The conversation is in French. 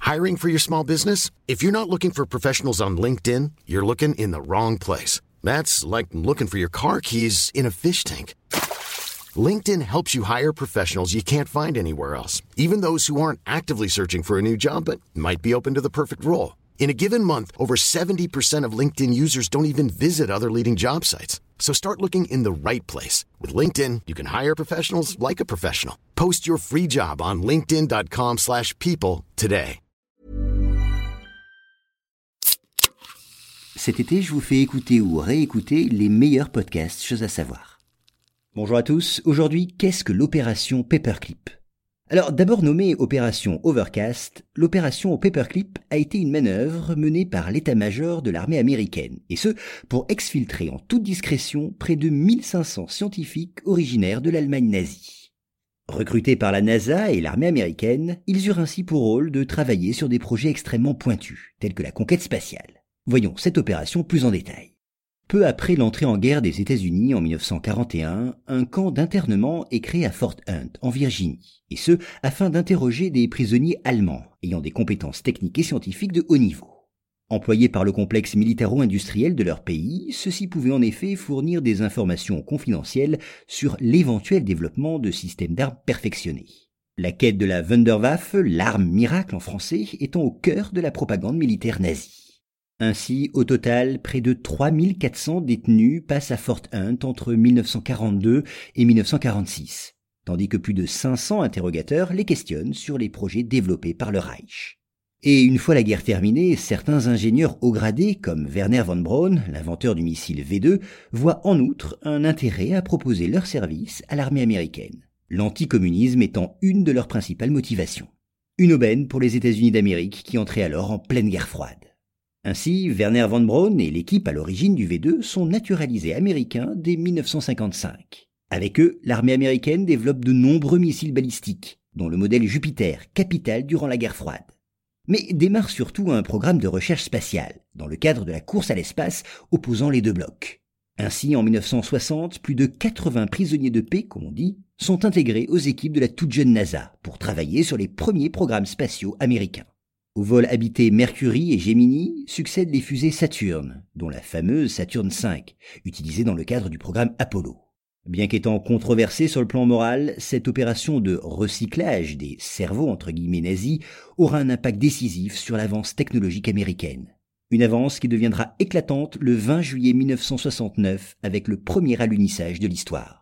Hiring for your small business? If you're not looking for professionals on LinkedIn, you're looking in the wrong place. That's like looking for your car keys in a fish tank. LinkedIn helps you hire professionals you can't find anywhere else, even those who aren't actively searching for a new job but might be open to the perfect role. In a given month, over 70% of LinkedIn users don't even visit other leading job sites. So start looking in the right place. With LinkedIn, you can hire professionals like a professional. Post your free job on linkedin.com/people today. Cet été, je vous fais écouter ou réécouter les meilleurs podcasts Choses à savoir. Bonjour à tous, aujourd'hui, qu'est-ce que l'opération Paperclip ? Alors, d'abord nommée opération Overcast, l'opération Paperclip a été une manœuvre menée par l'état-major de l'armée américaine, et ce, pour exfiltrer en toute discrétion près de 1500 scientifiques originaires de l'Allemagne nazie. Recrutés par la NASA et l'armée américaine, ils eurent ainsi pour rôle de travailler sur des projets extrêmement pointus, tels que la conquête spatiale. Voyons cette opération plus en détail. Peu après l'entrée en guerre des États-Unis en 1941, un camp d'internement est créé à Fort Hunt, en Virginie, et ce, afin d'interroger des prisonniers allemands ayant des compétences techniques et scientifiques de haut niveau. Employés par le complexe militaro-industriel de leur pays, ceux-ci pouvaient en effet fournir des informations confidentielles sur l'éventuel développement de systèmes d'armes perfectionnés. La quête de la Wunderwaffe, l'arme miracle en français, étant au cœur de la propagande militaire nazie. Ainsi, au total, près de 3400 détenus passent à Fort Hunt entre 1942 et 1946, tandis que plus de 500 interrogateurs les questionnent sur les projets développés par le Reich. Et une fois la guerre terminée, certains ingénieurs haut gradés, comme Wernher von Braun, l'inventeur du missile V2, voient en outre un intérêt à proposer leurs services à l'armée américaine, l'anticommunisme étant une de leurs principales motivations. Une aubaine pour les États-Unis d'Amérique qui entraient alors en pleine guerre froide. Ainsi, Wernher von Braun et l'équipe à l'origine du V2 sont naturalisés américains dès 1955. Avec eux, l'armée américaine développe de nombreux missiles balistiques, dont le modèle Jupiter, capital durant la guerre froide. Mais démarre surtout un programme de recherche spatiale, dans le cadre de la course à l'espace opposant les deux blocs. Ainsi, en 1960, plus de 80 prisonniers de paix, comme on dit, sont intégrés aux équipes de la toute jeune NASA pour travailler sur les premiers programmes spatiaux américains. Au vol habité Mercury et Gemini succèdent les fusées Saturn, dont la fameuse Saturn V, utilisée dans le cadre du programme Apollo. Bien qu'étant controversée sur le plan moral, cette opération de recyclage des cerveaux entre guillemets nazis aura un impact décisif sur l'avance technologique américaine. Une avance qui deviendra éclatante le 20 juillet 1969 avec le premier alunissage de l'histoire.